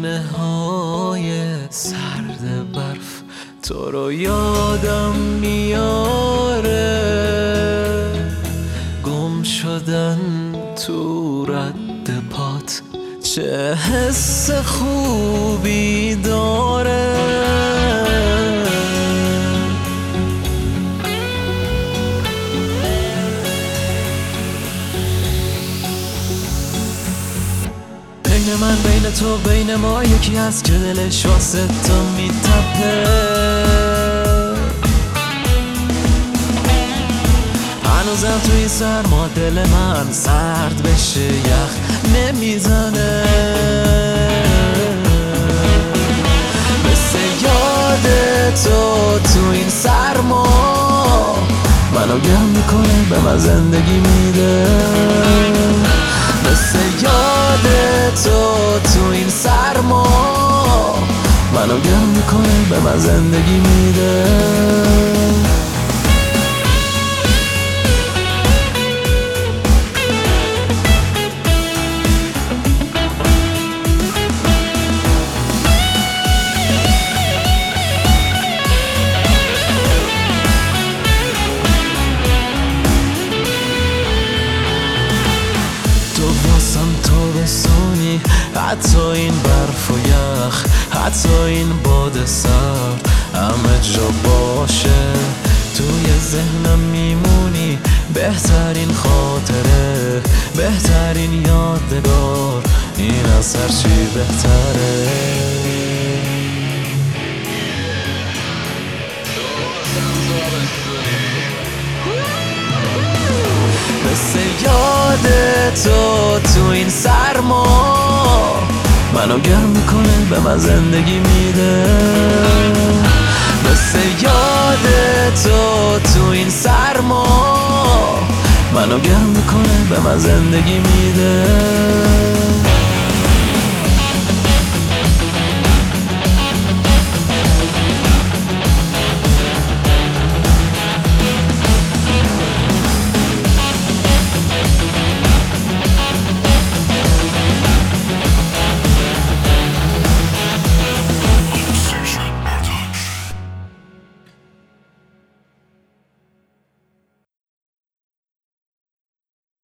شونه های سرد برف تو رو یادم میاره، گم شدن تو رد پات چه حس خوبی داره. بین من بین تو بین ما یکی هست که دلش واسه تو میتپه، هنوزم توی سرما دل من سرد بشه یخ نمیزنه، مثل یاد تو این سرما منو گرم میکنه به من زندگی میده، مثل یاد تو این سرما منو گرم میکنه به من زندگی میده. تو بسونی حتی این برف و یخ، حتی این باد سرد همه جا باشه، توی ذهنم میمونی بهترین خاطره، بهترین یادگار، این از هر چی بهتره. مثل یاد تو این سرما منو گرم میکنه به من زندگی میده، مثل یاد تو این سرما منو گرم میکنه به من زندگی میده.